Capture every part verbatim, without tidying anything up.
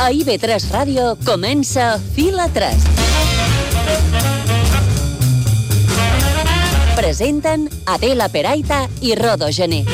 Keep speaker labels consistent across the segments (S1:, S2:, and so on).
S1: A I V tres Ràdio comença Fila tres. Presenten Adela Peraita i Rodo Gené.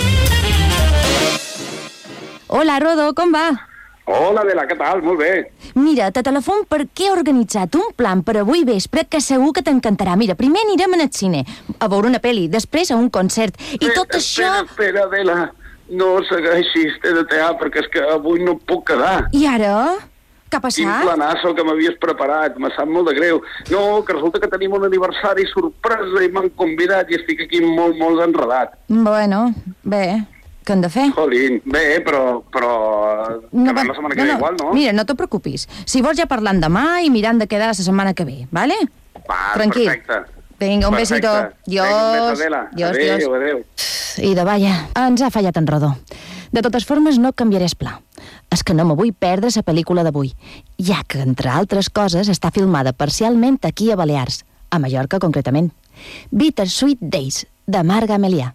S2: Hola, Rodo, com va?
S3: Hola, Adela, què tal? Molt bé.
S2: Mira, te telefon perquè he organitzat un plan per avui vespre que segur que t'encantarà. Mira, primer anirem al cine a veure una pel·li, després a un concert. I
S3: espera,
S2: tot això...
S3: Espera, espera, Adela. No segueixis, t'he de tear, perquè és que avui no puc quedar.
S2: I ara? Què ha
S3: Quin
S2: passat?
S3: planasso que m'havies preparat, me sap molt de greu. No, que resulta que tenim un aniversari sorpresa i m'han convidat i estic aquí molt, molt enredat.
S2: Bueno, bé, què hem de fer?
S3: Jolín, bé, però... però...
S2: No,
S3: quedem la setmana que ve igual, no?
S2: Mira, no te preocupis. Si vols ja parlant demà i mirant de quedar la setmana que ve, vale?
S3: Va,
S2: Tranquil.
S3: perfecte.
S2: Vinga, un
S3: Perfecte.
S2: besito. Dios.
S3: Vinga, un bes, Adela.
S2: Dios,
S3: adéu,
S2: Dios.
S3: adéu.
S2: I de vaya, ens ha fallat en Rodó. De totes formes, no canviaré el pla. És que no me vull perdre la pel·lícula d'avui, ja que, entre altres coses, està filmada parcialment aquí a Balears, a Mallorca concretament. Bittersweet Days, de Marga Melià.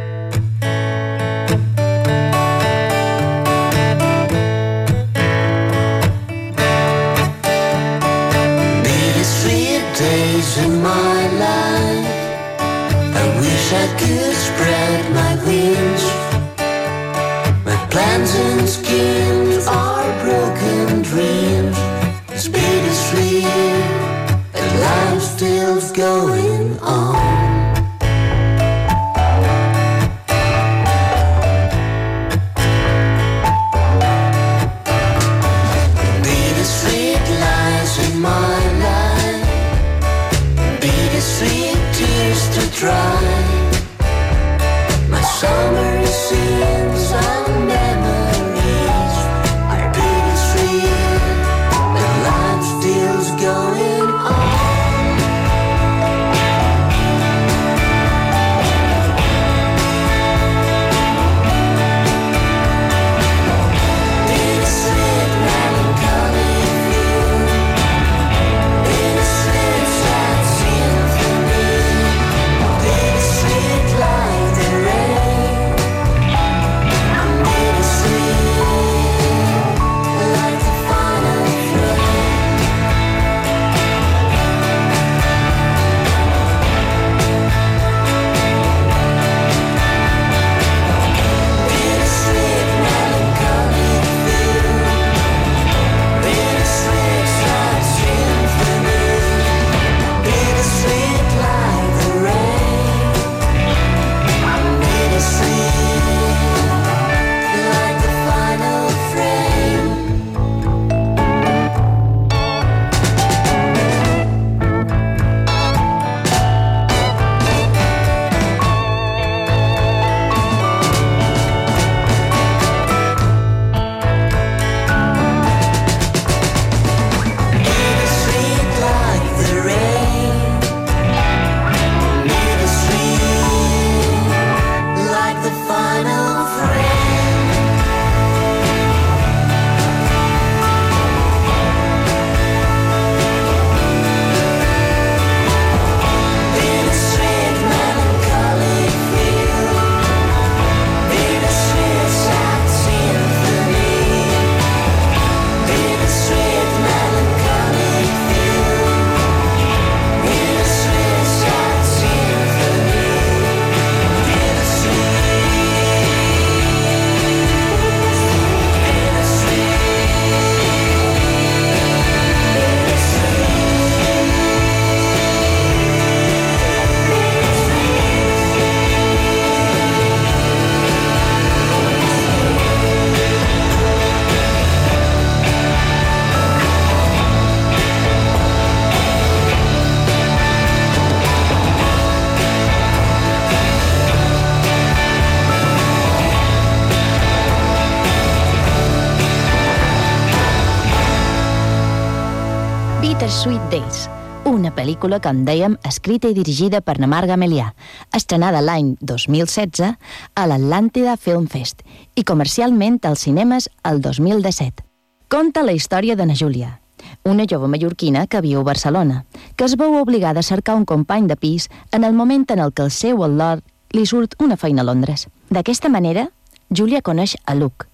S4: Bittersweet days in my life, I wish I could spread my wings. My plans and schemes are broken dreams. It's bittersweet, but life still's going on. Bittersweet lies in my life, bittersweet tears to dry. My summer scenes and memories are bittersweet, but life still's going on. Bittersweet melancholy view, bittersweet sad symphony, bittersweet like the rain. I'm bittersweet like the final flame. Bittersweet melancholic view, bittersweet sad symphony, bittersweet like the rain. I'm bittersweet like the final frame. Bittersweet like the rain, bittersweet like the final frame. Bittersweet melancholic view, bittersweet sad symphony, bittersweet melancholic view, bittersweet sad symphony, bittersweet,
S2: Bittersweet Days, una pel·lícula, com dèiem, escrita i dirigida per na Marga Melià, estrenada l'any dos mil setze a l'Atlàntida Film Fest i comercialment als cinemes el dos mil disset. Conta la història de na Júlia, una jove mallorquina que viu a Barcelona, que es veu obligada a cercar un company de pis en el moment en el que el seu al·lord li surt una feina a Londres. D'aquesta manera, Júlia coneix a Luke,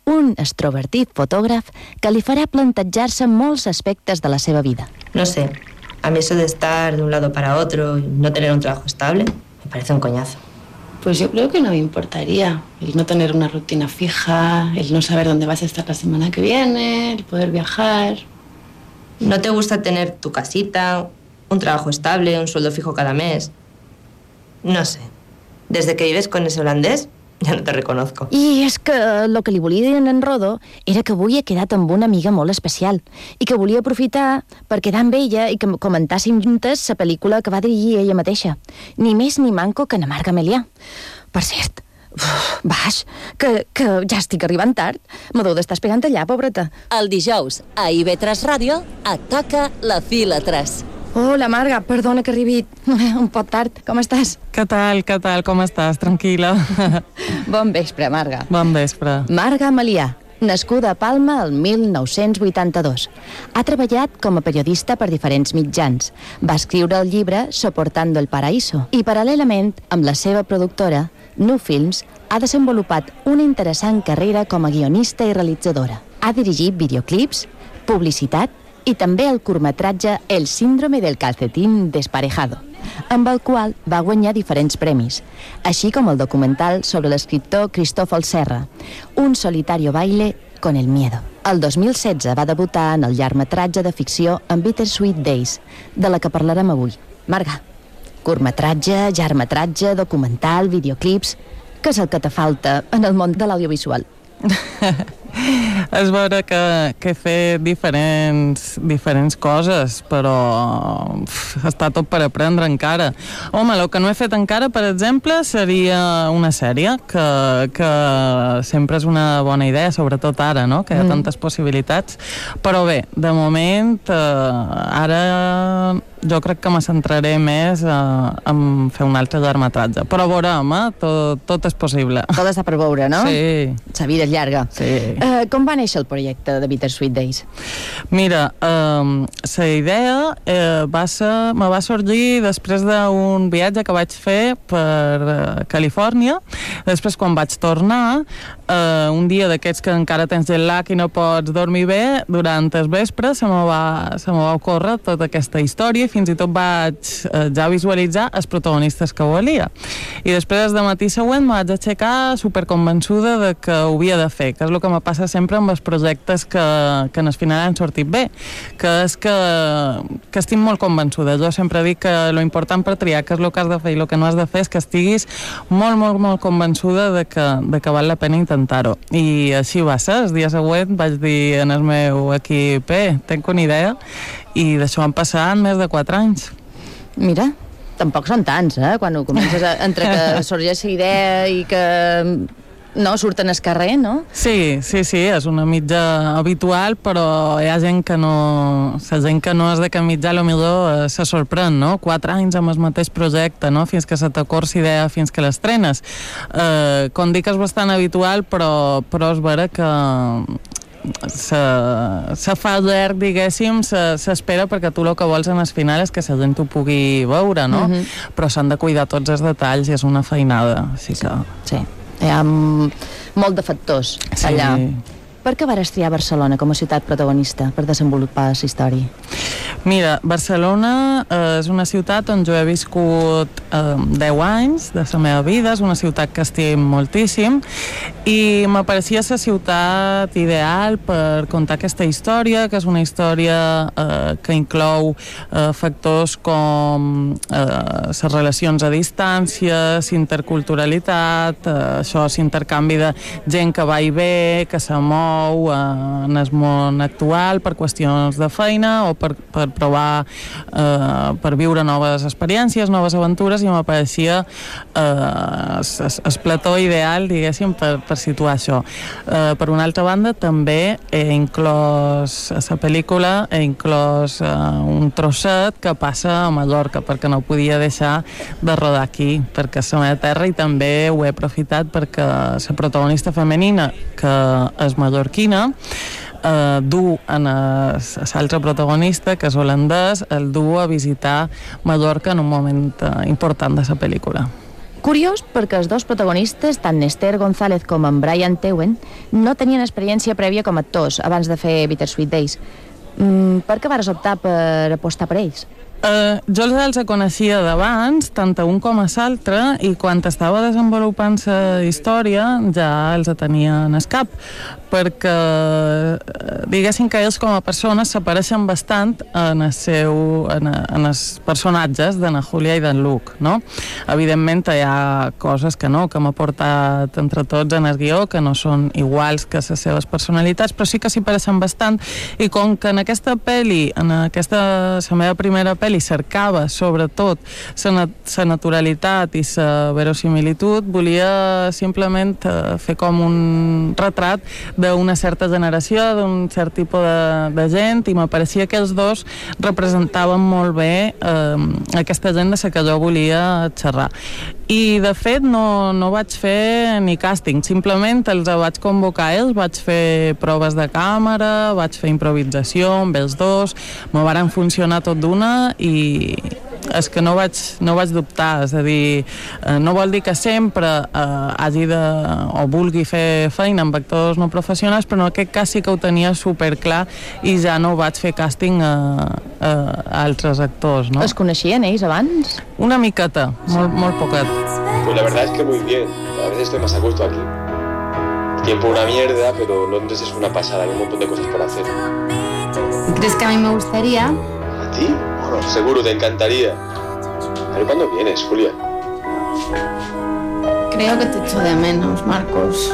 S2: un extrovertit fotògraf que li farà plantejar-se molts aspectes de la seva vida.
S5: No sé, a mí eso de estar de un lado para otro y no tener un trabajo estable me parece un coñazo.
S6: Pues yo creo que no me importaría el no tener una rutina fija, el no saber dónde vas a estar la semana que viene, el poder viajar.
S5: ¿No te gusta tener tu casita, un trabajo estable, un sueldo fijo cada mes? No sé. Desde que vives con ese holandés, ja no te reconozco.
S2: I és que el que li volia dir en Rodo era que avui he quedat amb una amiga molt especial i que volia aprofitar per quedar amb ella i que comentàssim juntes la pel·lícula que va dirigir ella mateixa. Ni més ni manco que na Marga Melià. Per cert, uf, baix, que, que ja estic arribant tard. M'ho deu d'estar esperant allà, pobreta.
S1: El dijous, a I V tres Ràdio, et toca la fila tres.
S2: Hola, Marga, perdona que arribi un poc tard. Com estàs?
S7: Què tal, què tal, com estàs? Tranquil·la.
S2: Bon vespre, Marga.
S7: Bon vespre.
S2: Marga Melià, nascuda a Palma el mil nou-cents vuitanta-dos. Ha treballat com a periodista per diferents mitjans. Va escriure el llibre Soportando el Paraíso i, paral·lelament, amb la seva productora, Nu Films, ha desenvolupat una interessant carrera com a guionista i realitzadora. Ha dirigit videoclips, publicitat i també el curtmetratge El síndrome del calcetín desparejado, amb el qual va guanyar diferents premis, així com el documental sobre l'escriptor Cristófol Serra, Un solitario baile con el miedo. El dos mil setze va debutar en el llargmetratge de ficció en Bittersweet Days, de la que parlarem avui. Marga, curtmetratge, llargmetratge, documental, videoclips... Què és el que te falta en el món de l'audiovisual?
S7: És veure que, que he fet diferents, diferents coses, però uf, està tot per aprendre encara. Home, el que no he fet encara, per exemple, seria una sèrie, que, que sempre és una bona idea, sobretot ara, no?, que hi ha mm. tantes possibilitats. Però bé, de moment, eh, ara jo crec que me centraré més eh, en fer un altre llargmetratge. Però veurem, eh? Tot, tot és possible.
S2: Tot està per veure, no?
S7: Sí.
S2: La vida és llarga.
S7: Sí.
S2: Uh, com va néixer el projecte de Bittersweet Days?
S7: Mira, eh, la idea eh, va ser, me va sorgir després d'un viatge que vaig fer per eh, Califòrnia. Després, quan vaig tornar, eh, un dia d'aquests que encara tens jet lag i no pots dormir bé, durant el vespre se me va, se me va ocórrer tota aquesta història i fins i tot vaig eh, ja visualitzar els protagonistes que volia. I després, de matí següent, me vaig aixecar superconvençuda de que ho havia de fer, que és el que me passa sempre amb els projectes que, que en el final han sortit bé, que és que, que estic molt convençuda. Jo sempre dic que lo important per triar què és el que has de fer i el que no has de fer és que estiguis molt, molt, molt convençuda de que, de que val la pena intentar-ho. I així va ser. El dia següent vaig dir en el meu equip, eh, tenc una idea, i d'això han passat més de quatre anys.
S2: Mira, tampoc són tants, eh? Quan ho comences a, entre que sorgeix la idea i que no surten al carrer, no?
S7: Sí, sí, sí, és una mitja habitual, però hi ha gent que no... La gent que no és de cap mitjà, potser eh, se sorprèn, no? Quatre anys amb el mateix projecte, no? Fins que se t'acorda la idea, fins que l'estrenes. Eh, com dic, és bastant habitual, però, però és vera que se, se fa llarg, diguéssim, s'espera perquè tu el que vols en el final és que la gent ho pugui veure, no? Mm-hmm. Però s'han de cuidar tots els detalls i és una feinada, així que...
S2: Sí, hi ha molt de factors allà. Sí. Per què vas triar Barcelona com a ciutat protagonista per desenvolupar la història?
S7: Mira, Barcelona eh, és una ciutat on jo he viscut eh, deu anys de la meva vida, és una ciutat que estim moltíssim i m'apareixia la ciutat ideal per contar aquesta història, que és una història eh, que inclou eh, factors com eh, les relacions a distància, interculturalitat, eh, això, l'intercanvi de gent que va i ve, que se mou eh, en el món actual per qüestions de feina o per, per provar, eh, per viure noves experiències, noves aventures, i m'apareixia eh, el plató ideal, diguéssim, per, per situar això. Eh, per una altra banda, també he inclòs a la pel·lícula, he inclòs eh, un trosset que passa a Mallorca, perquè no podia deixar de rodar aquí, perquè és la meva terra, i també ho he aprofitat perquè la protagonista femenina, que és mallorquina, Uh, du en l'altre protagonista, que és holandès, el du a visitar Mallorca en un moment uh, important de la pel·lícula.
S2: Curiós perquè els dos protagonistes, tant Esther González com en Brian Tewen, no tenien experiència prèvia com a actors abans de fer Bittersweet Days. Mm, per què vas optar per apostar per ells?
S7: Uh, jo els coneixia d'abans, tant a un com a l'altre, i quan estava desenvolupant la història ja els tenia en el cap, perquè diguéssim que ells com a persones s'apareixen bastant en, el seu, en, en els personatges de na Julia i d'en Luc, no? Evidentment hi ha coses que no, que m'ha portat entre tots en el guió, que no són iguals que les seves personalitats, però sí que s'hi pareixen bastant, i com que en aquesta pel·li, en aquesta, la meva primera pel·li, cercava sobretot la naturalitat i la verosimilitud, volia simplement fer com un retrat d'una certa generació, d'un cert tipus de, de gent, i m'apareixia que els dos representaven molt bé eh, aquesta gent de la que jo volia xerrar. I de fet no, no vaig fer ni càsting, simplement els vaig convocar ells, vaig fer proves de càmera, vaig fer improvisació amb els dos, me varen funcionar tot d'una i és que no vaig, no vaig dubtar, és a dir, eh, no vol dir que sempre eh, hagi de, o vulgui fer feina amb actors no professionals, però en aquest cas sí que ho tenia superclar i ja no vaig fer càsting a, a, a altres actors, ¿no?
S2: Es coneixien ells abans?
S7: Una miqueta, molt, molt poquet.
S8: Pues la verdad es que muy bien, a veces estoy más a gusto aquí. El tiempo una mierda, pero Londres es una pasada, hay un montón de cosas por hacer.
S6: ¿Crees que a mí me gustaría?
S8: ¿A ti? Bueno, seguro te encantaría. A ver cuándo vienes, Julia.
S6: Creo que te echo de menos, Marcos.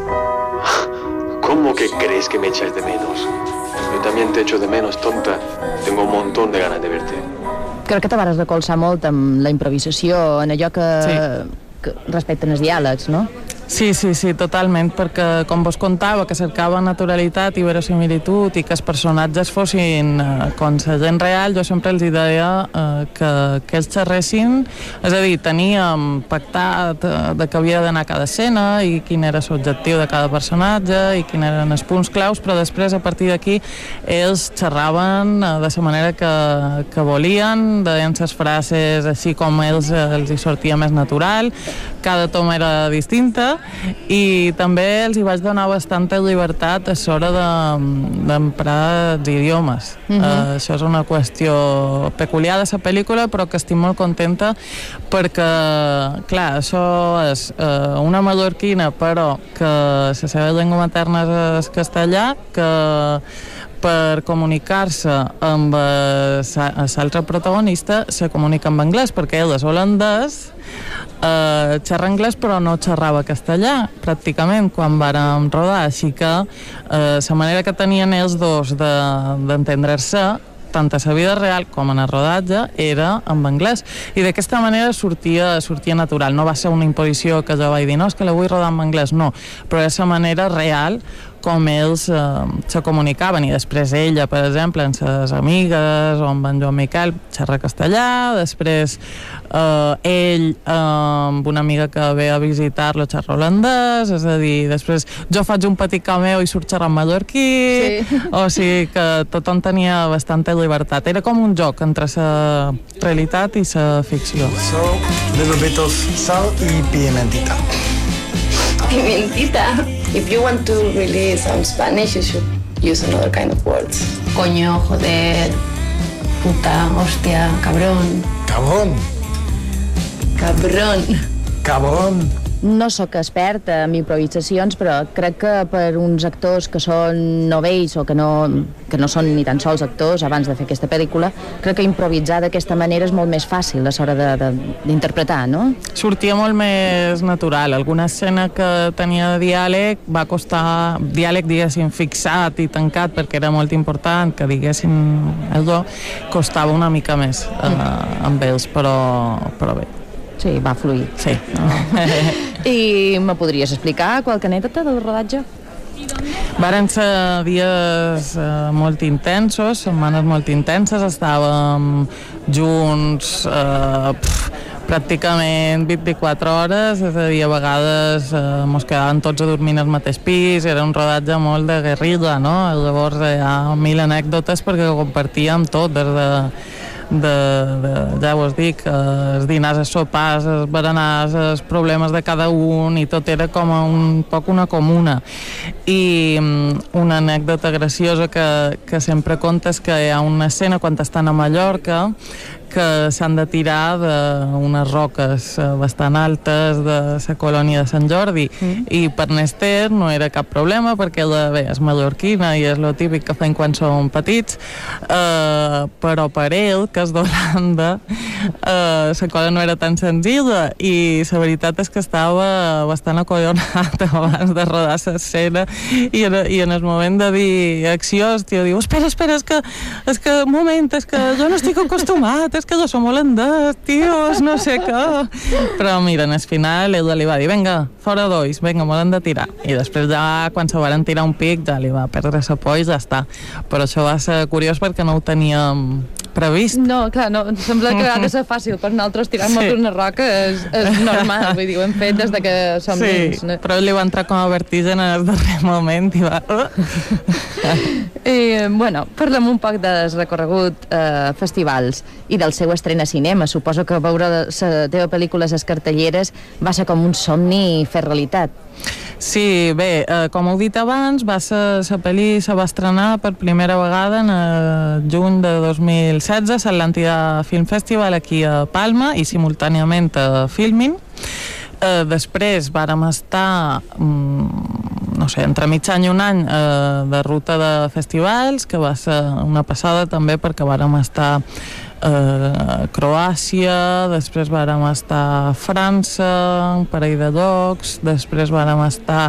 S8: ¿Cómo que crees que me echas de menos? Yo también te echo de menos, tonta. Tengo un montón de ganas de verte.
S2: Crec que te vares recolzar molt amb la improvisació, en allò que,
S7: sí.
S2: que respecten els diàlegs, no?
S7: Sí, sí, sí, totalment, perquè com vos contava, que cercava naturalitat i verosimilitud i que els personatges fossin eh, com la gent real, jo sempre els deia eh, que, que ells xerressin, és a dir, teníem pactat eh, de que havia d'anar a cada escena i quin era l'objectiu de cada personatge i quins eren els punts claus, però després, a partir d'aquí, ells xerraven eh, de la manera que, que volien, deien les frases així com ells eh, els hi sortia més natural, cada toma era distinta, i també els hi vaig donar bastanta llibertat a l'hora d'emprar de, idiomes. Uh-huh. uh, això és una qüestió peculiar de la pel·lícula, però que estic molt contenta perquè, clar, això és uh, una mallorquina, però que la seva llengua materna és castellà, que per comunicar-se amb l'altre protagonista se comunica en anglès, perquè ell és holandès, eh, xerra anglès però no xerrava castellà pràcticament quan vàrem rodar, així que eh, la manera que tenien ells dos d'entendre-se de, tant a la vida real com en el rodatge era en anglès, i d'aquesta manera sortia, sortia natural, no va ser una imposició que jo vaig dir, no, és que la vull rodar en anglès, no, però és la manera real com ells eh, se comunicaven, i després ella, per exemple, amb ses amigues o amb en Joan Miquel, xerra castellà, després eh, ell eh, amb una amiga que ve a visitar-lo xerra holandès, és a dir, després jo faig un petit cameo i surt xerrant mallorquí, sí. O sigui que tothom tenia bastanta llibertat, era com un joc entre la realitat i la ficció.
S9: So, a little bit of sal y pimentita.
S6: Pimentita. If you want to really sound Spanish, you should use another kind of words. Coño, joder, puta, hostia, cabrón.
S9: Cabrón.
S6: Cabrón.
S9: Cabrón.
S2: No sóc experta en improvisacions, però crec que per uns actors que són novells o que no, que no són ni tan sols actors abans de fer aquesta pel·lícula, crec que improvisar d'aquesta manera és molt més fàcil a l'hora d'interpretar, no?
S7: Sortia molt més natural. Alguna escena que tenia diàleg va costar, diàleg diguéssim fixat i tancat perquè era molt important que diguéssim allò, costava una mica més eh, amb ells, però, però bé.
S2: Sí, va fluir.
S7: Sí.
S2: No. I me podries explicar qualque anècdota del rodatge?
S7: Varen ser dies eh, molt intensos, setmanes molt intenses, estàvem junts eh, pff, pràcticament vint-i-quatre hores, és a dir, a vegades eh, mos quedàvem tots a dormir al mateix pis, era un rodatge molt de guerrilla, no? Llavors hi ha mil anècdotes perquè compartíem tot, des de de, de ja us dic, els dinars, els sopars, els berenars, els problemes de cada un, i tot era com un poc una comuna. I una anècdota graciosa que, que sempre conta és que hi ha una escena quan estan a Mallorca que s'han de tirar d'unes roques bastant altes de la colònia de Sant Jordi, mm. i per Nester no era cap problema perquè ella, bé, és mallorquina i és lo típic que feien quan són petits, eh, però per ell, que és d'Holanda, eh, la cosa no era tan senzilla, i la veritat és que estava bastant acollonat abans de rodar l'escena, i, i en el moment de dir acció el tio diu, espera, espera, és que, és que un moment, és que jo no estic acostumat, és que jo som holandès, tios, no sé què. Però mira, en el final ella li va dir, vinga, fora d'ois, vinga, m'ho hem de tirar. I després ja, quan se van tirar un pic, ja li va perdre la por i ja està. Però això va ser curiós perquè no ho teníem previst.
S10: No, clar, no, sembla que ha de ser fàcil per nosaltres tirar-nos sí. una roca, és, és normal, vull dir, ho hem fet des de que som
S7: sí,
S10: nens. No?
S7: Però li va entrar com a vertigen en el darrer moment i va...
S10: I, bueno, parlem un poc del recorregut eh, festivals i del seu estrena a cinema. Suposo que veure la teva pel·lícula a les cartelleres va ser com un somni fer realitat.
S7: Sí, bé, eh, com heu dit abans, va ser, la pel·li se va estrenar per primera vegada en el juny de dos mil setze a l'Atlàntida Film Festival aquí a Palma i simultàniament a Filmin. Eh, després vàrem estar, mm, no sé, entre mig any i un any eh, de ruta de festivals, que va ser una passada també perquè vàrem estar a Croàcia, després vàrem estar a França, un parell de llocs, després vàrem estar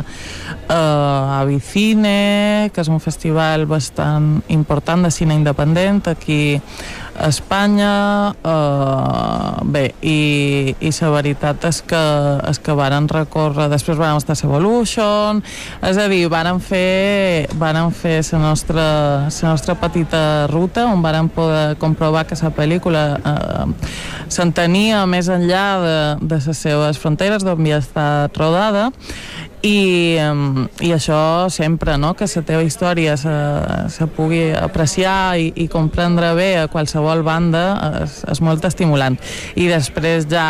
S7: a Avicine, que és un festival bastant important de cine independent aquí a Espanya. Uh, bé, i, i la veritat és que, és que varen recórrer, després vàrem estar a Evolution, és a dir, vàrem fer vàrem fer la nostra, la nostra petita ruta on vàrem poder comprovar que la pel·lícula eh, s'entenia més enllà de, de les seves fronteres d'on havia estat rodada. I, i això sempre, no? Que la teva història se, se pugui apreciar i, i comprendre bé a qualsevol banda és, és molt estimulant. I després ja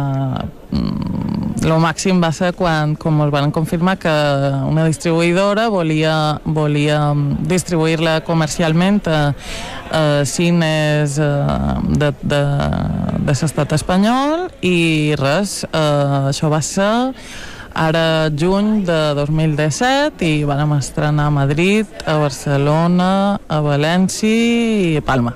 S7: el màxim va ser quan, com ens van confirmar, que una distribuïdora volia, volia distribuir-la comercialment a, a cines de, de, de l'estat espanyol, i res, eh, això va ser ara juny de dos mil disset i vam estrenar a Madrid, a Barcelona, a València i a Palma.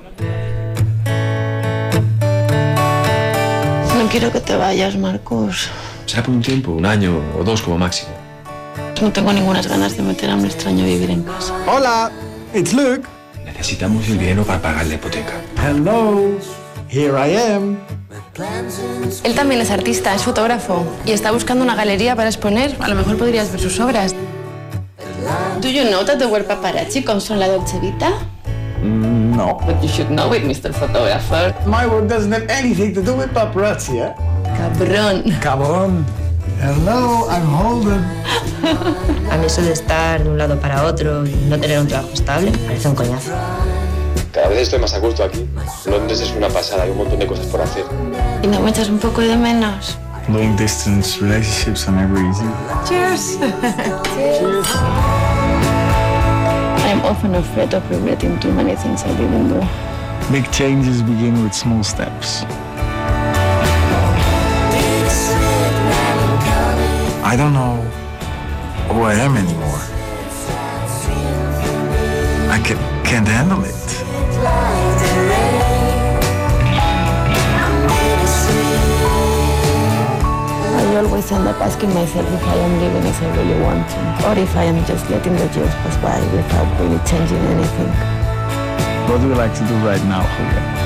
S6: No quiero que te vayas, Marcos.
S8: Será por un tiempo, un año o dos como máximo.
S6: No tengo ninguna ganas de meter a un extraño a vivir en casa.
S9: Hola, it's Luke.
S8: Necesitamos el dinero para pagar la hipoteca.
S9: Hello, here I am.
S6: Él también es artista, es fotógrafo y está buscando una galería para exponer. A lo mejor podrías ver sus obras. Do you know that the word paparazzi comes from la Dolce Vita?
S9: Mm, no.
S6: But you should know it, Mister Photographer.
S9: My work doesn't have anything to do with paparazzi, eh?
S6: Cabrón.
S9: Cabrón. Hello, I'm Holden.
S5: A mí eso de estar de un lado para otro y no tener un trabajo estable parece un coñazo.
S8: Cada vez estoy más a gusto aquí. Londres es una pasada, hay un montón de cosas por hacer.
S6: ¿Y no me echas un poco de menos?
S9: Long distance relationships are never easy.
S6: Cheers. Cheers. I'm often afraid of regretting too many things I didn't do.
S9: Big changes begin with small steps. I don't know who I am anymore. I can, can't handle it.
S6: I always end up asking myself if I am living as I really want to, or if I am just letting the years pass by without really changing anything.
S9: What do you like to do right now, Julia?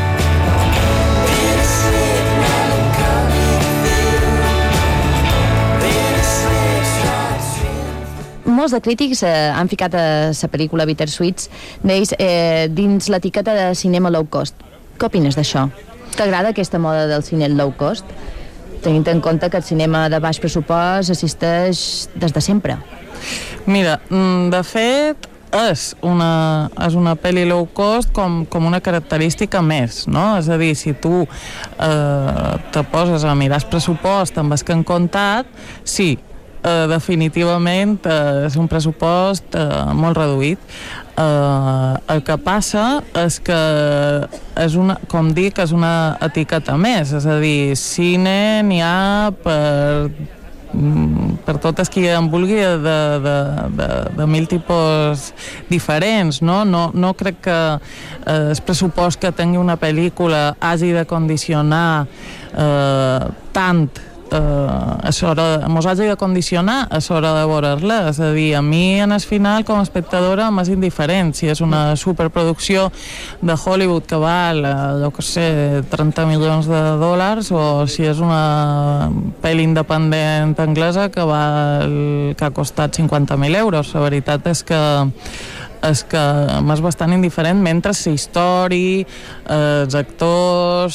S2: Molts de crítics eh, han ficat a la pel·lícula Bittersweets d'ells eh, dins l'etiqueta de cinema low cost. Què opines d'això? T'agrada aquesta moda del cine low cost? Tenint en compte que el cinema de baix pressupost assisteix des de sempre.
S7: Mira, de fet, és una, és una pel·li low cost com, com una característica més, no? És a dir, si tu eh, te poses a mirar el pressupost amb el que han comptat, sí, eh, definitivament eh, és un pressupost eh, molt reduït. Eh, el que passa és que és una, com dic, és una etiqueta més, és a dir, cine n'hi ha per per totes qui en vulgui de, de, de, de mil tipus diferents, no? No, no crec que eh, el pressupost que tingui una pel·lícula hagi de condicionar eh, tant eh, a l'hora, mos hagi de condicionar a l'hora de veure-la, és a dir, a mi en el final com a espectadora m'és indiferent si és una superproducció de Hollywood que val, jo que sé, trenta milions de dòlars o si és una pel·li independent anglesa que val, que ha costat cinquanta mil euros. La veritat és que és que m'és bastant indiferent mentre la història, eh, els actors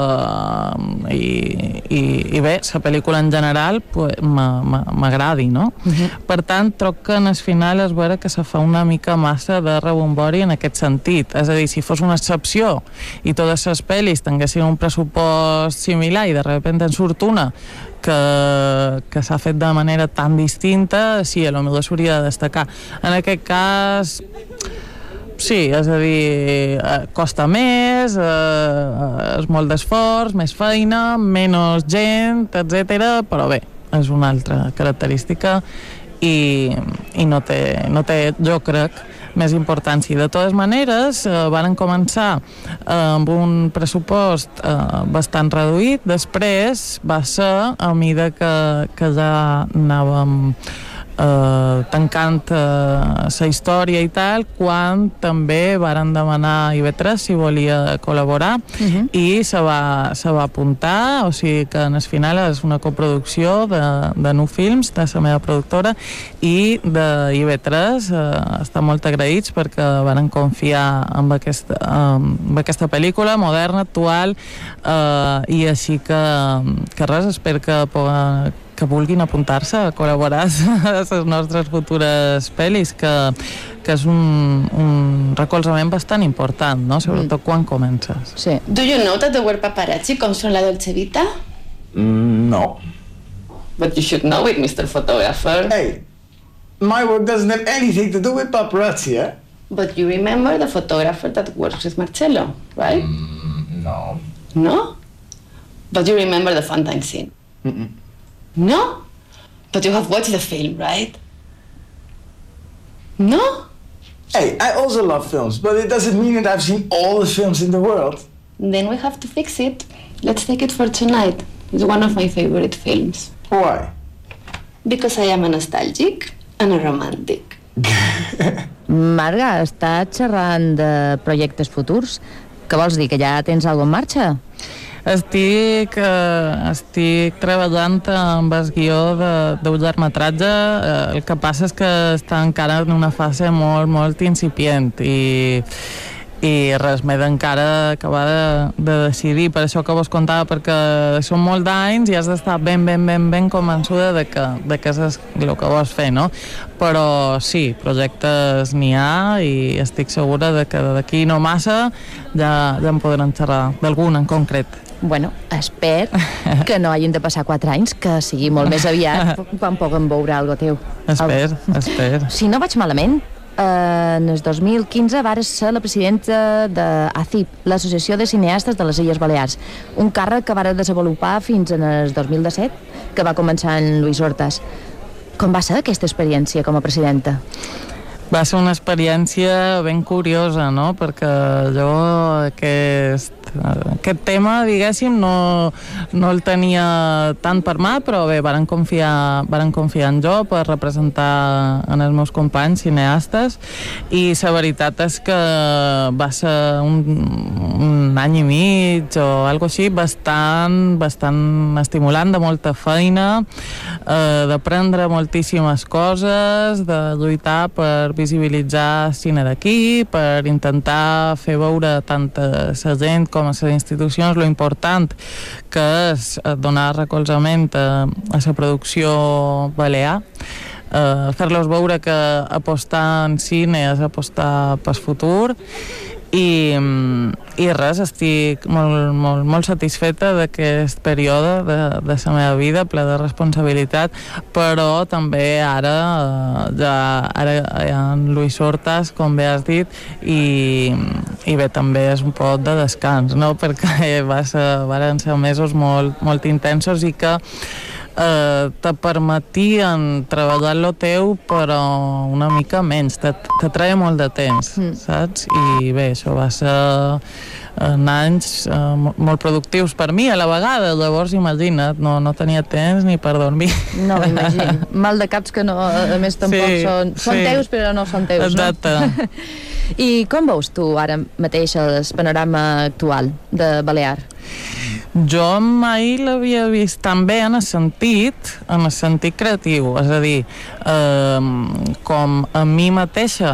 S7: eh, i, i, i bé, la pel·lícula en general pues, m'agradi, no? Uh-huh. Per tant, troc que en el final es veure que se fa una mica massa de rebombori en aquest sentit. És a dir, si fos una excepció i totes les pel·lis tinguessin un pressupost similar i de sobte en surt una que, que s'ha fet de manera tan distinta, sí, a lo millor s'hauria de destacar. En aquest cas, sí, és a dir, costa més, eh, és molt d'esforç, més feina, menys gent, etcètera, però bé, és una altra característica i, i no té, no té, jo crec, més importància. De totes maneres, eh, van començar eh, amb un pressupost eh, bastant reduït, després va ser, a mesura que, que ja anàvem eh, tancant la eh, història i tal, quan també varen demanar a I V tres si volia col·laborar uh-huh. i se va, se va apuntar, o sigui que en el final és una coproducció de, de Nou Films, de la meva productora, i de I V tres. Eh, estan molt agraïts perquè varen confiar en aquesta, en aquesta pel·lícula moderna, actual, eh, i així que, que res, espero que pugui que vulguin apuntar-se a col·laborar a les nostres futures pel·lis, que, que és un, un recolzament bastant important, no? Sobretot mm. quan comences.
S6: Sí. Do you know that there were paparazzi comes from La Dolce Vita?
S9: Mm, no.
S6: But you should know it, Mister Photographer.
S9: Hey, my work doesn't have anything to do with paparazzi, eh?
S6: But you remember the photographer that works with Marcello, right?
S9: Mm, no.
S6: No? But you remember the fountain scene?
S9: Mm-mm.
S6: No? But you have watched the film, right? No?
S9: Hey, I also love films, but it doesn't mean that I've seen all the films in the world.
S6: Then we have to fix it. Let's take it for tonight. It's one of my favorite films.
S9: Why?
S6: Because I am a nostalgic and a romantic.
S10: Marga, estàs xerrant de projectes futurs. Què vols dir, que ja tens alguna en marxa?
S7: Estic, eh, estic treballant amb el guió d'un llargmetratge. Eh, el que passa és que està encara en una fase molt, molt incipient i, i res, m'he d'encara acabar de, de decidir. Per això que vos contava, perquè són molt d'anys i has d'estar ben, ben, ben, ben convençuda de que, de que és el que vols fer, no? Però sí, projectes n'hi ha i estic segura de que d'aquí no massa ja, ja en podran xerrar d'algun en concret.
S10: Bueno, espero que no hagin de passar quatre anys, que sigui molt més aviat quan puguem veure algo teu.
S7: Espero, espero.
S10: Si no vaig malament, eh, en el dos mil quinze vares ser la presidenta de A C I P, l'Associació de Cineastes de les Illes Balears, un càrrec que va desenvolupar fins en el dos mil disset, que va començar en Lluís Hortas. Com va ser aquesta experiència com a presidenta?
S7: Va ser una experiència ben curiosa, no? Perquè jo aquest, aquest tema, diguéssim, no, no el tenia tant per mà, però bé, varen confiar, varen confiar en jo per representar en els meus companys cineastes i la veritat és que va ser un, un any i mig o alguna així bastant, bastant estimulant, de molta feina, eh, d'aprendre moltíssimes coses, de lluitar per visibilitzar cine d'aquí, per intentar fer veure tant a la gent com a les institucions lo important que és donar recolzament a, a la producció balear. eh, fer-los veure que apostar en cine és apostar pel futur. I, i res, estic molt, molt, molt satisfeta d'aquest període de, de la meva vida, ple de responsabilitat, però també ara ja ara hi ha en Luis Hortas, com bé has dit, i, i bé, també és un poc de descans, no? Perquè va ser, van ser mesos molt, molt intensos i que Eh, te permetien treballar lo teu però una mica menys, te, te treia molt de temps, mm. saps? I bé, això va ser en anys eh, molt productius per mi a la vegada, llavors imagina't, no, no tenia temps ni per dormir.
S10: No m'imagino, mal de caps que no, a més tampoc sí, són, són sí. teus però no són teus. Exacte. No? I com veus tu ara mateix el panorama actual de Balear?
S7: Jo mai l'havia vist tan bé en el sentit, en el sentit creatiu, és a dir, eh, com a mi mateixa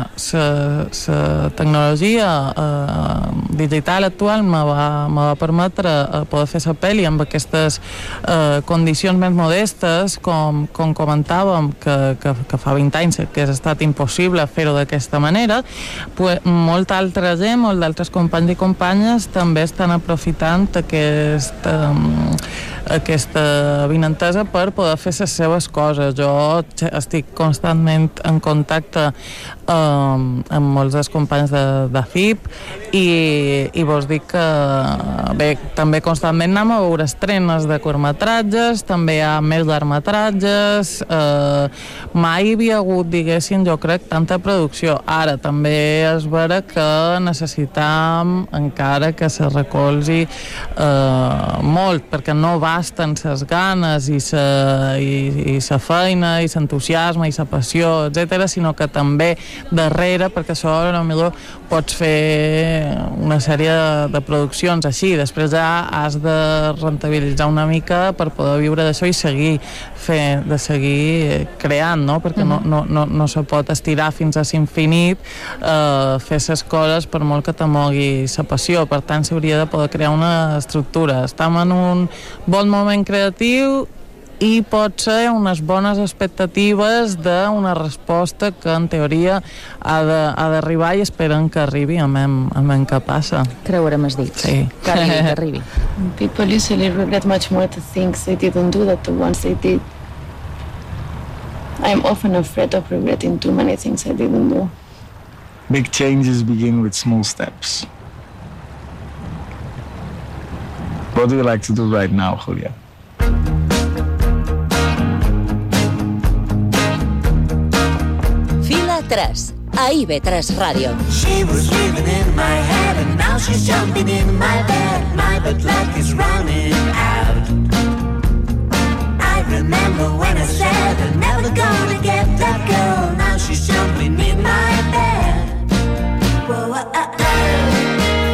S7: la tecnologia eh, digital actual me va, me va permetre poder fer la pel·li amb aquestes eh, condicions més modestes, com, com comentàvem, que, que, que fa vint anys que ha estat impossible fer-ho d'aquesta manera, pues, molta altra gent, molt d'altres companys i companyes també estan aprofitant aquest Um, aquesta avinentesa per poder fer les seves coses. Jo estic constantment en contacte um, amb molts dels companys de, de F I P i, i vos dic que bé, també constantment anem a veure estrenes de curtmetratges, també hi ha més llargmetratges, eh, mai hi havia hagut, diguéssim, jo crec, tanta producció. Ara també és vera que necessitam encara que se recolzi eh, molt, perquè no basten ses ganes i sa, i, i sa feina i s'entusiasme i sa passió, etcètera, sinó que també darrere, perquè això potser pots fer una sèrie de, de produccions així, després ja has de rentabilitzar una mica per poder viure d'això i seguir fer, de seguir creant, no? Perquè no, no, no, no se pot estirar fins a l'infinit eh, fer ses coses per molt que te mogui sa passió, per tant s'hauria de poder crear una estructura. Estem en un bon moment creatiu i pot ser unes bones expectatives d'una resposta que en teoria ha d'arribar i esperem que arribi, a veure què passa.
S10: Creurem els dits, sí. Que arribi, que arribi.
S6: People usually regret much more the things they didn't do than the ones they did. I'm often afraid of regretting too many things I didn't do.
S9: Big changes begin with small steps. What do you like to do right now, Julia?
S1: Fila tres, a I V tres Ràdio.
S4: She was living in my head and now she's jumping in my bed. My bed light is running out. I remember when I said I'm never gonna get that girl. Now she's jumping in my bed. Whoa, uh, uh, uh.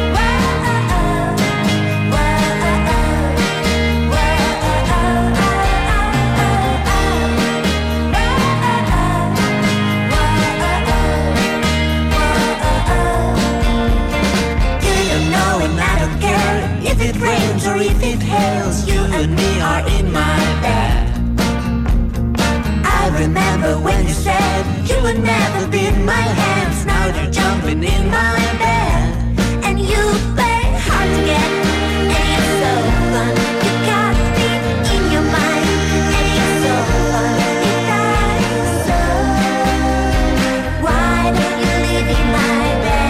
S4: If it rains or if it hails, you and me are in my bed. I remember when you said you would never be in my hands. Now you're jumping in my bed, and you play hard to get, and it's so fun. You got me in your mind, and it's so fun. You got it so. Why don't you live in my bed?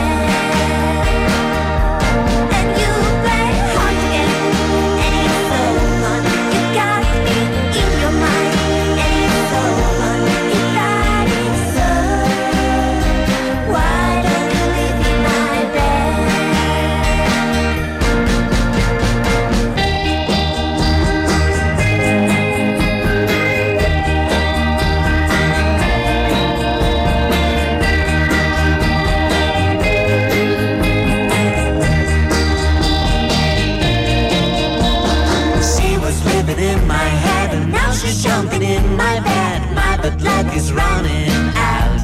S4: Jumping in my bed, my bed light is running out.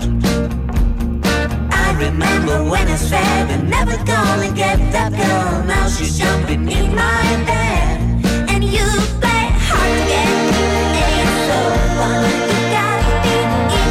S4: I remember when I said I'm never gonna get that girl. Now she's jumping in my bed, and you play hard to get, and it's so fun. You got me in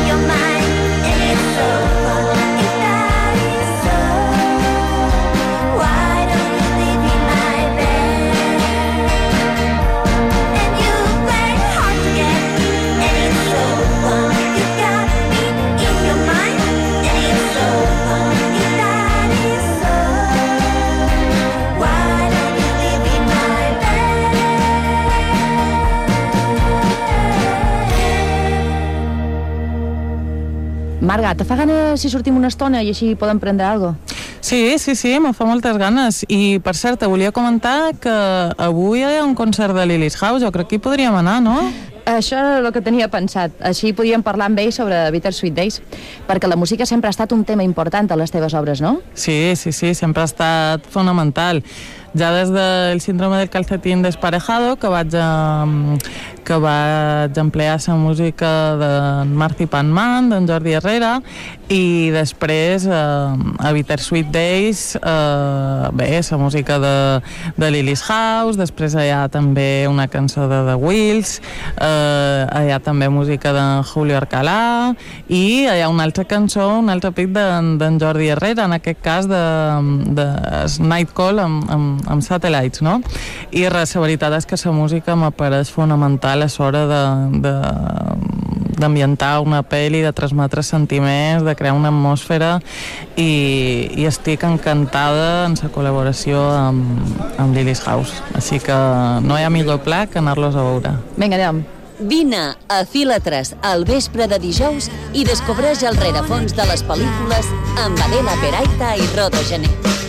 S10: Marga, te fa gana si sortim una estona i així podem prendre alguna cosa?
S7: Sí, sí, sí, me fa moltes ganes. I, per cert, te volia comentar que avui hi ha un concert de Lily's House. Jo crec que hi podríem anar, no?
S10: Això era el que tenia pensat. Així podíem parlar amb ell sobre Bittersweet Days, perquè la música sempre ha estat un tema important a les teves obres, no?
S7: Sí, sí, sí, sempre ha estat fonamental. Ja des del síndrome del calcetín desparejado, que vaig, eh, que vaig emplear la música de Marzipan Man, d'en Jordi Herrera, i després eh, a Bittersweet Days, eh, bé, la música de, de Lily's House, després hi ha també una cançó de The Wheels, eh, hi ha també música de Julio Alcalá, i hi ha una altra cançó, un altre pic d'en de, Jordi Herrera, en aquest cas de, de Nightcall amb, amb amb Satellites, no? I res, la veritat és que la música m'apareix fonamental a l'hora de, de, d'ambientar una pel·li, de transmetre sentiments, de crear una atmosfera, i, i estic encantada en la col·laboració amb, amb Lily's House. Així que no hi ha millor pla que anar-los a veure.
S10: Vinga, anem.
S1: Vine a Fila tres al vespre de dijous i descobreix el rerefons de les pel·lícules amb Adela Peraita i Rodo Gené.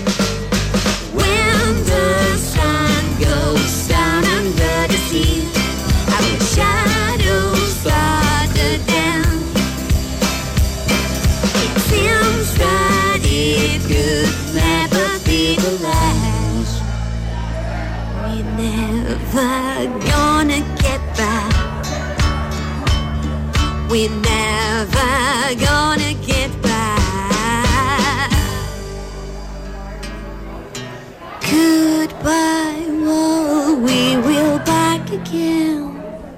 S4: The sun goes down under the sea, and the shadows start to dance. It seems that it could never be the last. We're never gonna get back. We're never gonna get back. Goodbye, world, we will back again.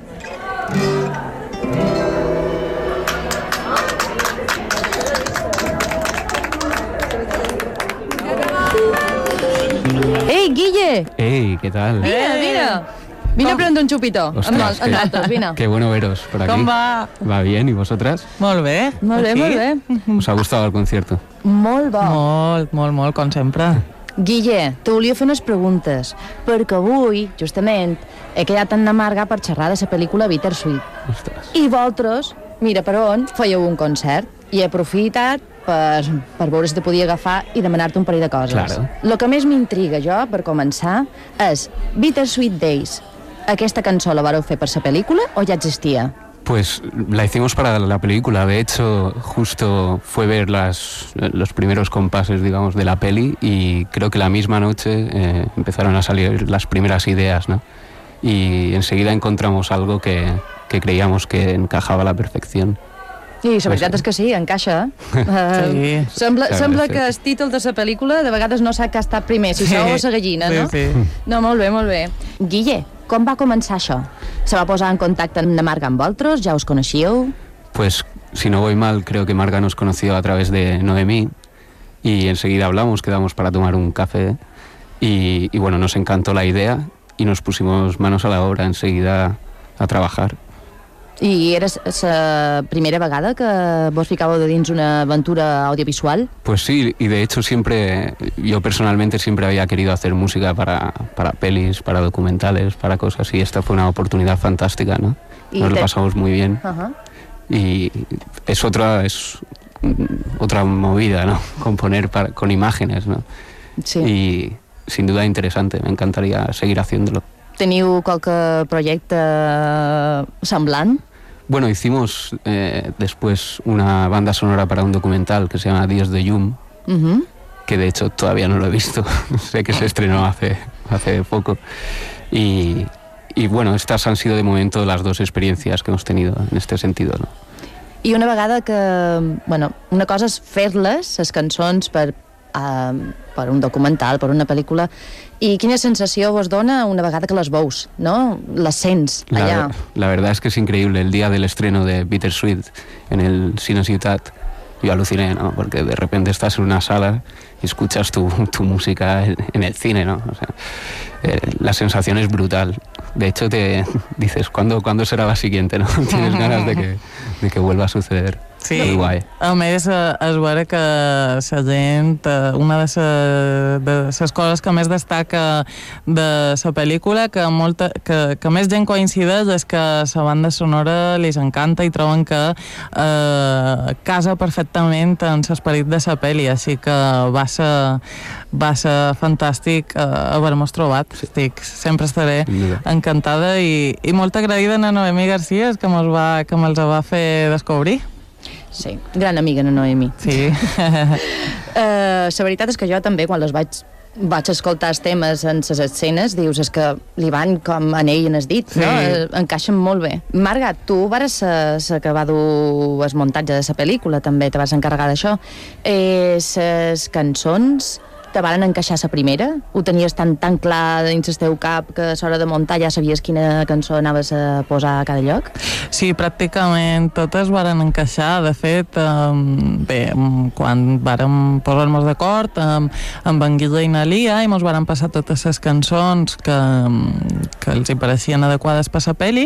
S10: Ei, Guille!
S11: Ei, ¿qué tal?
S10: Mira, mira. Vine a prendre un chupito.
S11: Ostras,
S10: amb nosaltres, vine.
S11: Qué bueno veros por aquí.
S7: Com va?
S11: Va bien, ¿y vosotras?
S7: Molt bé.
S10: Molt bé,
S7: Aquí?
S10: molt bé.
S11: ¿Os ha gustado el concierto?
S10: Molt bo.
S7: Molt, molt, molt, com sempre.
S10: Guille, te volia fer unes preguntes, perquè avui, justament, he quedat amb na Marga per xerrar de la pel·lícula Bittersweet.
S11: Ostres.
S10: I vosaltres, mira per on, fèieu un concert, i he aprofitat per, per veure si te podia agafar i demanar-te un parell de coses.
S11: Claro.
S10: El que més m'intriga jo, per començar, és Bittersweet Days. Aquesta cançó la vareu fer per la pel·lícula o ja existia?
S11: Pues la hicimos para la película. De hecho, justo fue ver las, los primeros compases, digamos, de la peli, y creo que la misma noche eh, empezaron a salir las primeras ideas, ¿no? Y enseguida encontramos algo que, que creíamos que encajaba a la perfección.
S10: I la veritat és que sí, encaixa.
S7: Sí.
S10: Uh, sembla,
S11: Sí,
S10: sembla
S11: sí.
S10: que el títol de la pel·lícula de vegades no sap què ha estat primer, si
S7: Sí.
S10: s'ho o la gallina, no?
S7: Sí, sí.
S10: No, molt bé, molt bé. Guille, com va començar això? Se va posar en contacte amb la Marga amb vosaltres? Ja us coneixíeu?
S11: Pues, si no voy mal, creo que Marga nos conoció a través de Noemí, y enseguida hablamos, quedamos para tomar un café, y, y bueno, nos encantó la idea y nos pusimos manos a la obra enseguida a trabajar.
S10: I era la primera vegada que vos ficàveu de dins una aventura audiovisual?
S11: Pues sí, y de hecho siempre, yo personalmente siempre había querido hacer música para, para pelis, para documentales, para cosas, y esta fue una oportunidad fantástica, ¿no?
S10: Y
S11: Nos
S10: te-
S11: lo pasamos muy bien.
S10: Ajá.
S11: Y es otra, es mm, otra movida, ¿no? Componer para, con imágenes, ¿no?
S10: Sí.
S11: Y sin duda interesante, me encantaría seguir haciéndolo.
S10: Teniu qualque projecte semblant?
S11: Bueno, hicimos eh, después una banda sonora para un documental que se llama Dios de Yum,
S10: Uh -huh.
S11: que de hecho todavía no lo he visto, sé que se estrenó hace, hace poco. Y, y bueno, estas han sido de momento las dos experiencias que hemos tenido en este sentido, ¿no?
S10: I una vegada que... Bueno, una cosa és fer-les, les cançons, per, uh, per un documental, per una pel·lícula, i quina sensació vos dona una vegada que les veus, no? Les sents allà.
S11: La, la verdad es que es increíble. El día del estreno de Bittersweet en el Cine Ciutat, yo aluciné, ¿no? Porque de repente estás en una sala y escuchas tu, tu música en, en el cine, ¿no? O sea, eh, la sensación es brutal. De hecho, te dices, ¿cuándo, ¿cuándo será la siguiente, no? Tienes ganas de que, de que vuelva a suceder.
S7: Sí,
S11: guai.
S7: A més, es veure que la gent, una de les coses que més destaca de la pel·lícula, que, molta, que, que més gent coincideix, és que la banda sonora li encanta i troben que eh, casa perfectament en l'esperit de la pel·li, així que va ser, va ser fantàstic eh, haver-nos trobat. Estic, sempre estaré encantada i, i molt agraïda a Noemí García, que me'ls va, que me'ls va fer descobrir.
S10: Sí, gran amiga, na Noemi.
S7: Sí.
S10: uh, la veritat és que jo també, quan les vaig vaig escoltar els temes en les escenes, dius, és que li van com en ell en has dit, sí. No? Encaixen molt bé. Marga, tu vares la que va dur el muntatge de la pel·lícula, també te vas encarregar d'això. Eh, les cançons te varen encaixar la primera? Ho tenies tan, tan clar dins el teu cap que a l'hora de muntar ja sabies quina cançó anaves a posar a cada lloc?
S7: Sí, pràcticament totes varen encaixar. De fet, um, bé, quan vàrem posar-nos d'acord amb, amb en Guille i na Lia i mos varen passar totes les cançons que, que els hi pareixien adequades per la pel·li,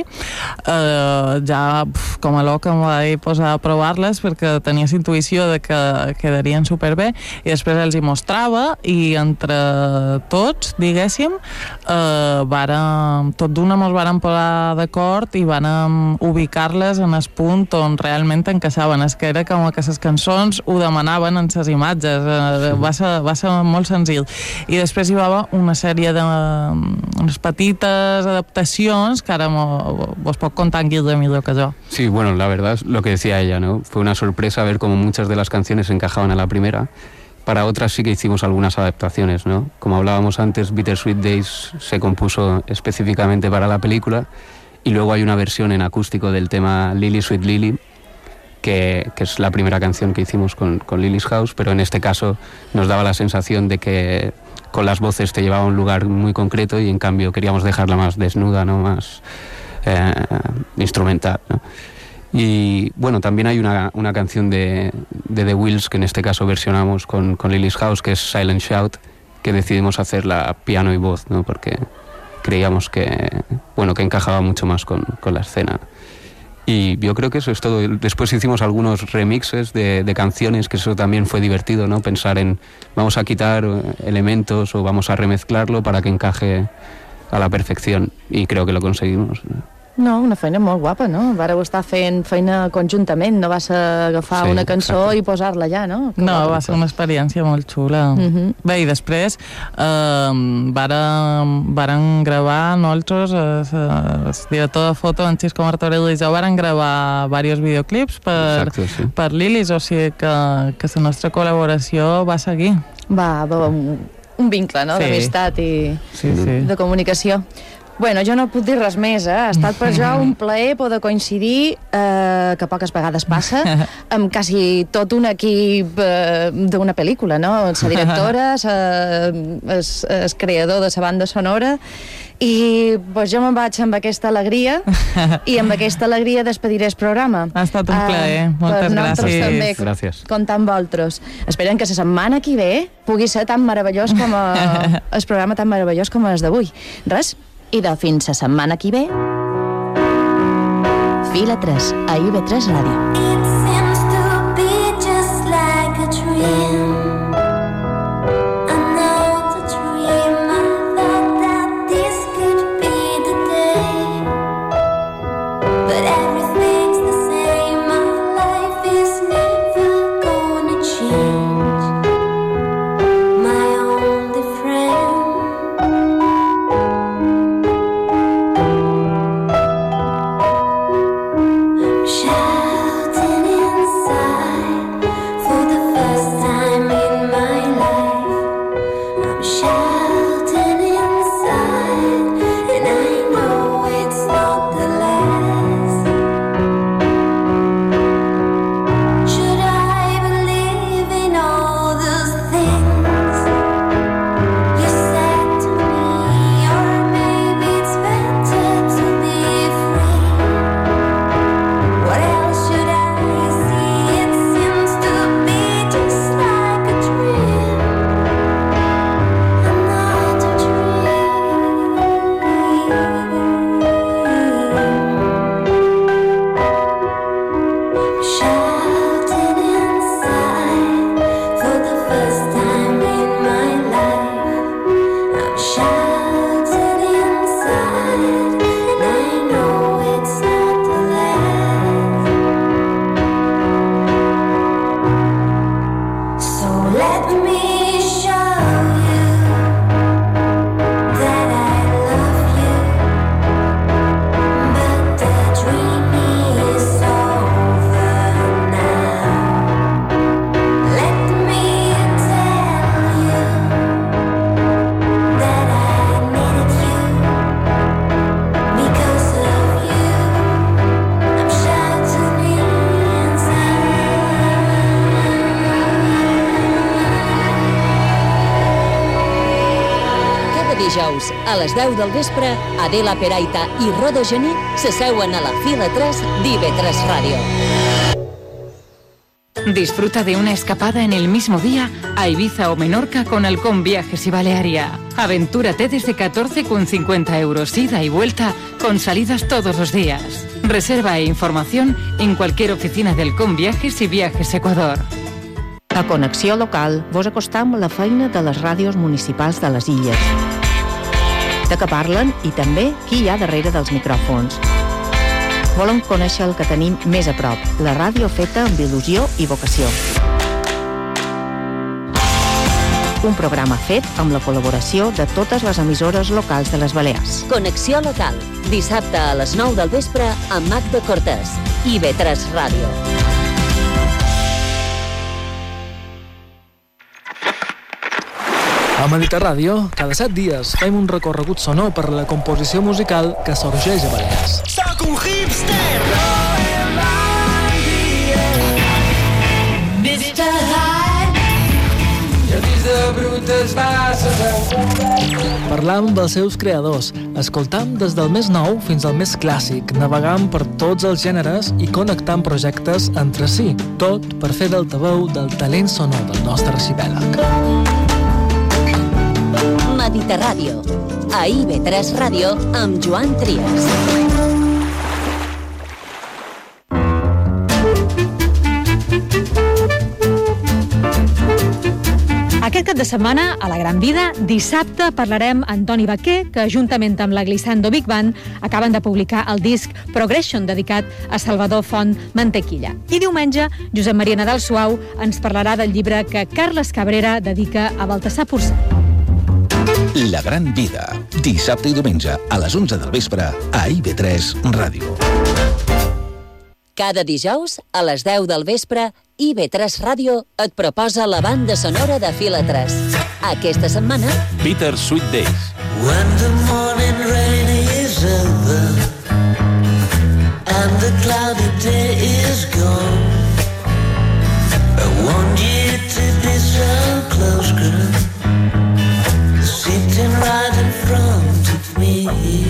S7: uh, ja pf, com a loca em vaig posar a provar-les perquè tenies intuïció de que quedarien superbé i després els hi mostrava i entre tots, diguéssim, eh, vàrem, tot d'una mos vàrem posar d'acord i vàrem ubicar-les en el punt on realment encaixaven. És que era com que les cançons ho demanaven en les imatges. Eh, va, ser, va ser molt senzill. I després hi va haver una sèrie de unes petites adaptacions que ara vos pot contar en Guille millor que jo.
S11: Sí, bueno, la verdad es lo que decía ella, ¿no? Fue una sorpresa ver cómo muchas de las canciones encajaban a la primera. Para otras sí que hicimos algunas adaptaciones, ¿no? Como hablábamos antes, Bittersweet Days se compuso específicamente para la película y luego hay una versión en acústico del tema Lily Sweet Lily, que, que es la primera canción que hicimos con, con Lily's House, pero en este caso nos daba la sensación de que con las voces te llevaba a un lugar muy concreto y en cambio queríamos dejarla más desnuda, ¿no? Más eh, instrumental, ¿no? Y bueno, también hay una, una canción de, de The Wheels que en este caso versionamos con, con Lily's House, que es Silent Shout, que decidimos hacerla piano y voz, ¿no? Porque creíamos que, bueno, que encajaba mucho más con, con la escena. Y yo creo que eso es todo. Después hicimos algunos remixes de, de canciones, que eso también fue divertido, ¿no? Pensar en, vamos a quitar elementos o vamos a remezclarlo para que encaje a la perfección, y creo que lo conseguimos, ¿no?
S10: No, una feina molt guapa, no? Vàreu estar fent feina conjuntament, no vas agafar sí, una cançó exacte. I posar-la allà, no? Com
S7: no, va ser una experiència molt xula. Uh -huh. Bé, i després eh, vàrem, vàrem gravar nosaltres, el director de foto, en Xisco Martorell i jo, vàrem gravar diversos videoclips per, exacte, sí. per Lilis, o sigui que, que la nostra col·laboració va seguir.
S10: Va, va un, un vincle, no? Sí. D'amistat i
S7: sí, sí.
S10: de comunicació. Bueno, jo no puc dir res més, eh? Ha estat per jo un plaer poder coincidir, eh, que poques vegades passa, amb quasi tot un equip eh, d'una pel·lícula, no? La directora, el creador de la banda sonora, i pues, jo me'n vaig amb aquesta alegria i amb aquesta alegria despediré el programa.
S7: Ha estat un plaer, uh, moltes gràcies.
S10: També,
S11: gràcies.
S10: Comptar amb vosaltres. Esperem que la setmana que ve pugui ser tan meravellós com a, el programa tan meravellós com el d'avui. Res, i de fins la setmana que ve. Fila tres, a I V tres Ràdio.
S4: It seems to be just like a dream. Another dream. I thought that this could be the day. But everything's the same. My life is never gonna change. My only friend. Shouting inside for the first time.
S1: dijous, a les deu del vespre, Adela Peraita i Rodo Gené s'asseuen a la fila tres d'I V tres Ràdio.
S12: Disfruta de una escapada en el mismo día a Ibiza o Menorca con Halcón Viajes y Balearia. Aventúrate desde catorce con cincuenta euros ida y vuelta con salidas todos los días. Reserva e información en cualquier oficina del Halcón Viajes y Viajes Ecuador.
S2: A Connexió Local vos acostam la feina de les ràdios municipals de les illes. De què parlen i també qui hi ha darrere dels micròfons. Volen conèixer el que tenim més a prop, la ràdio feta amb il·lusió i vocació. Un programa fet amb la col·laboració de totes les emissores locals de les Balears.
S1: Connexió Local, dissabte a les nou del vespre amb Magda Cortés, I V tres Ràdio.
S13: A Mediterràdio, cada set dies fem un recorregut sonor per la composició musical que sorgeix a Balears.
S4: Soc un hipster! mister Hyde!
S13: I el disc de brutes bases. Parlam dels seus creadors, escoltam des del més nou fins al més clàssic, navegant per tots els gèneres i connectant projectes entre si, tot per fer d'altaveu del talent sonor del nostre arxipèlag.
S1: Mediterràdio, a I V tres Ràdio amb Joan Trias.
S14: Aquest cap de setmana, a la Gran Vida, dissabte parlarem amb Toni Baquer, que juntament amb la Glissando Big Band acaben de publicar el disc Progression, dedicat a Salvador Font Mantequilla. I diumenge, Josep Maria Nadal Suau ens parlarà del llibre que Carles Cabrera dedica a Baltasar Porcel.
S15: La Gran Vida, dissabte i diumenge a les onze del vespre a I V tres Ràdio.
S1: Cada dijous, a les deu del vespre, I V tres Ràdio et proposa la banda sonora de Fila tres. Aquesta setmana...
S16: Bitter Sweet Days.
S4: When the morning rain is over and the cloudy day is gone, I want you to be so close, girl, sitting right in front of me.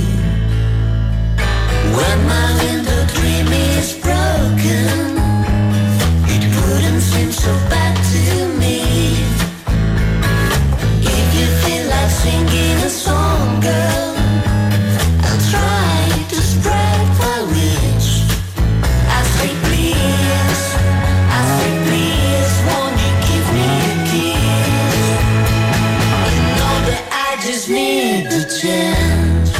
S4: When my window dream is broken, it wouldn't seem so bad to me. If you feel like singing a song, girl, I'll try to spread my wings. I say please, I say please, won't you give me a kiss? You know that I just need a chance.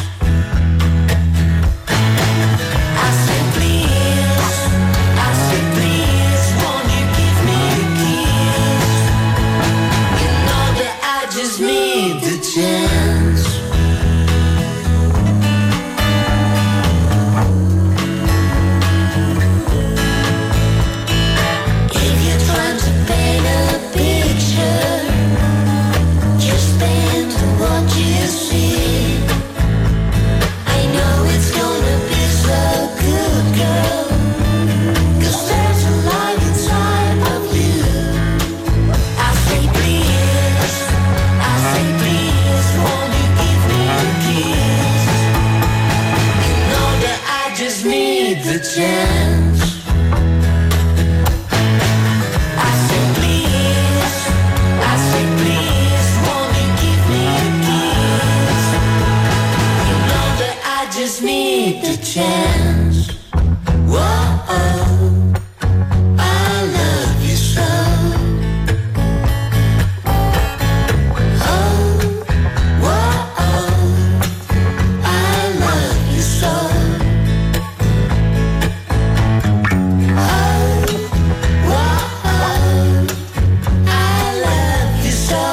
S4: I say please, I say please, won't you give me a kiss? You know that I just need the chance. If you're trying to paint a picture, just paint what you see. I know it's gonna be so good, girl, 'cause there's a light inside of you. I say please, I say please, won't you give me a kiss? You know that I just need the chance. I say please, I say please, won't you give me a kiss? You know that I just need the chance. Whoa, I love you so. Oh, whoa, I love you so. Oh, whoa, I love you so.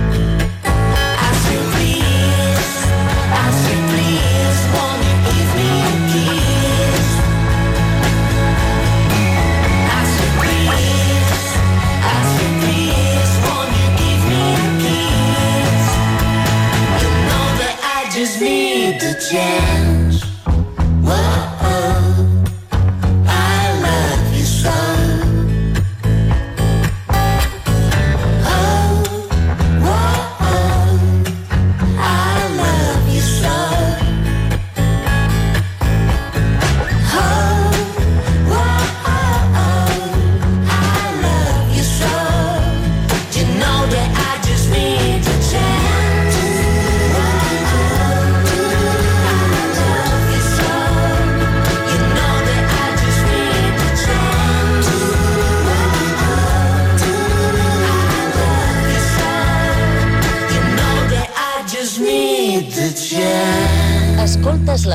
S4: I say please, I say please, won't you give me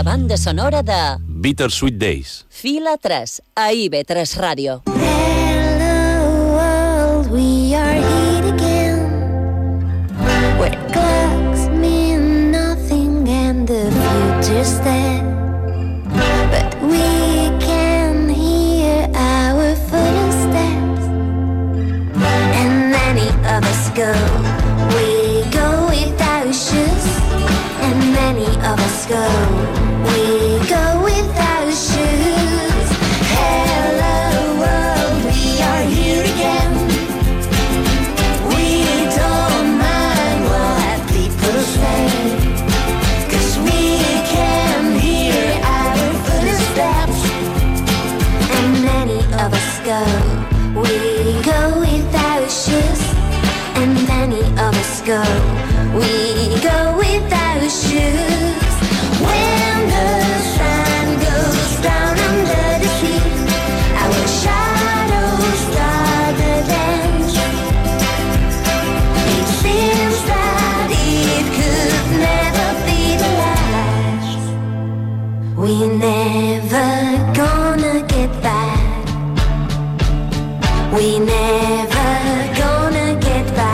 S1: la banda sonora de
S16: Bittersweet Days.
S1: Fila tres, a I V tres Ràdio.
S4: Hello world, we are here again, where clocks mean nothing and the future's dead, but we can hear our footsteps, and many of us go, we go without shoes, and many of us go, we go without shoes. Hello world, we are here again. We don't mind what people say, 'cause we can hear our footsteps, and many of us go, we go without shoes, and many of us go, we go without shoes. When the sun goes down under the sea, our shadows start to dance. It seems that it could never be the last. We never gonna get back. We never gonna get back.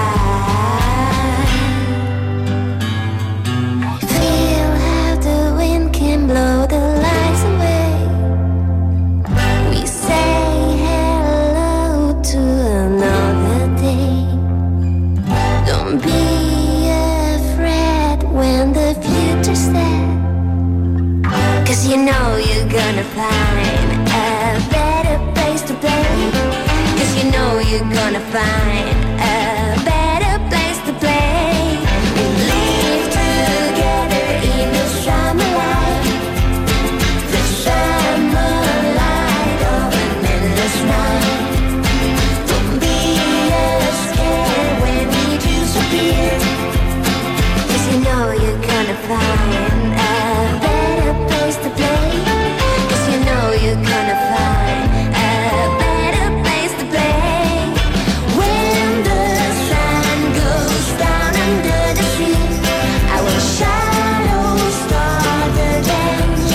S4: Feel how the wind can blow the lights away. We say hello to another day. Don't be afraid when the future's there, 'cause you know you're gonna find a better place to play. 'Cause you know you're gonna find a better place to play. We live together in the summer light, the summer light of an endless night. Don't be scared when we disappear, 'cause you know you're gonna find a better place to play. 'Cause you know you're gonna find a better place to play. When the sun goes down under the sea, our shadows start to dance.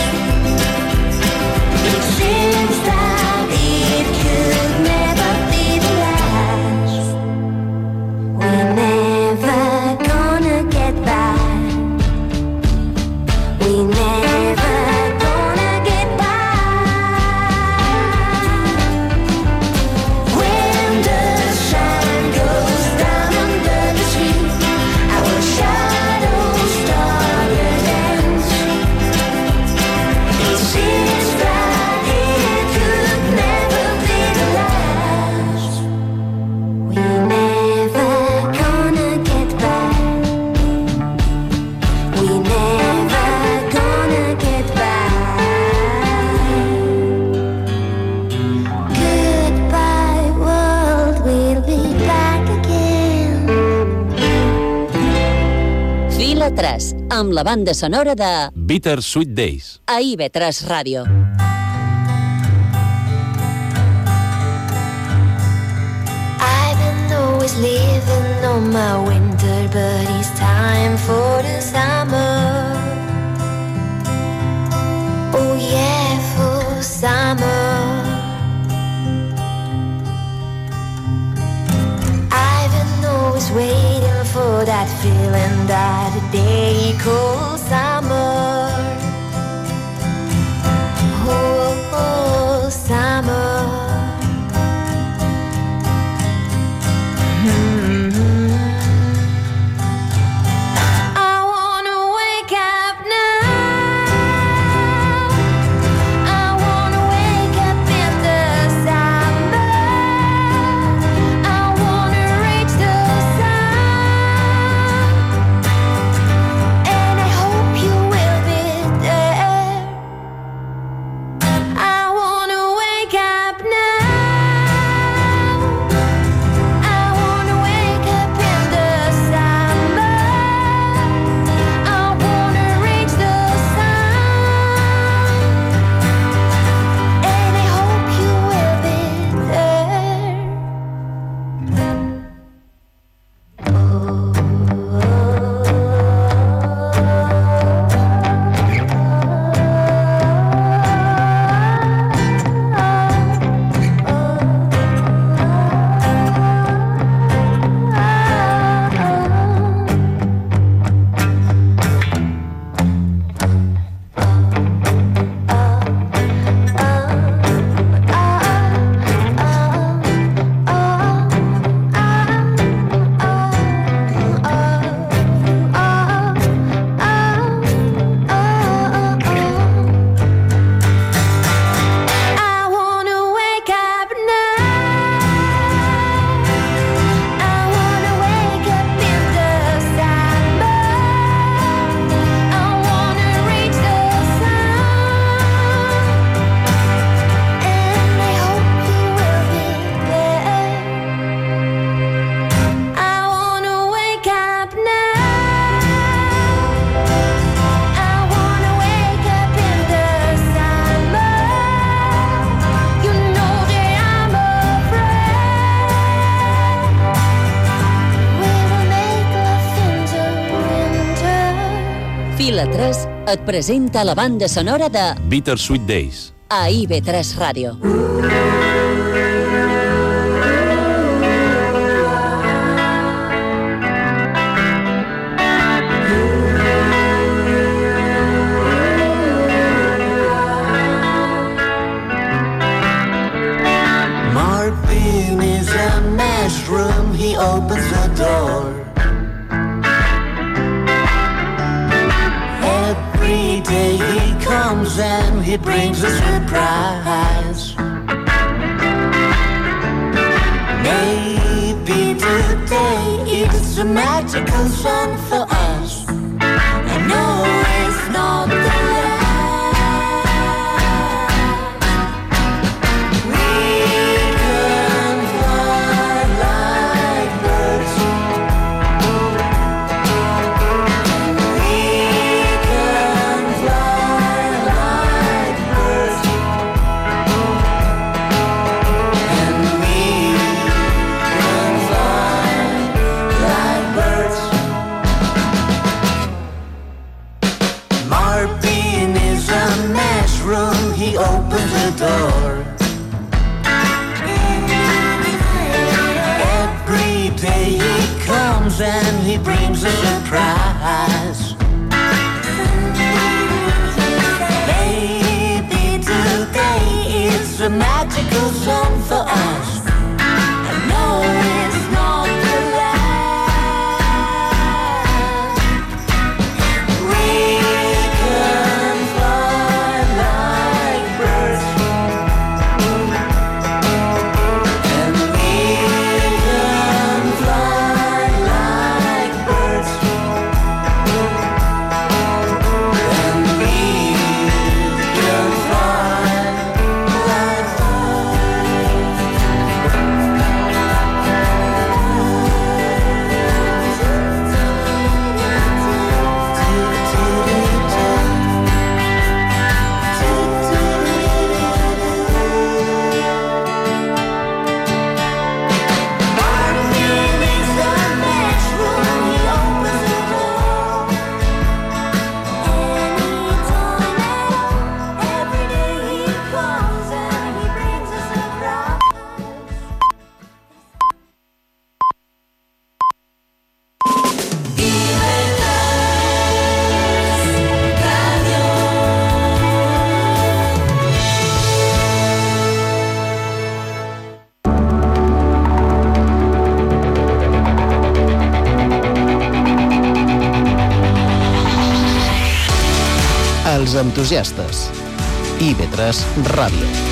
S4: It seems that it could never be the last. We're never gonna get back. We never gonna get back. When the sun goes down under the sea, our shadows start to dance. It seems that it could never be the last. We never gonna get back. We never gonna get back. Goodbye world, we'll be back again.
S1: Fila tres, amb la banda sonora de
S16: Bittersweet Days.
S1: a I V tres Ràdio.
S4: I've been always living on my winter, but it's time for the summer. Oh yeah, for summer. I've been always waiting for that feeling that a day called summer. Oh, oh summer. I wanna wake up now. I wanna wake up in the summer. I wanna reach the sun, and I hope
S1: et presenta la banda sonora de
S16: Bittersweet Days.
S1: a I V tres Ràdio.
S4: Martin is a mushroom, he opens the door. Every day he comes and he brings a surprise. Maybe today it's a magical song for us. I know it's not the he opens the door. Every day he comes and he brings a surprise. Maybe today it's a magical song for us. I know it's not the last. We can fly like birds, and we can fly like birds, and we can fly like
S17: Els entusiastes. I V tres Ràdio.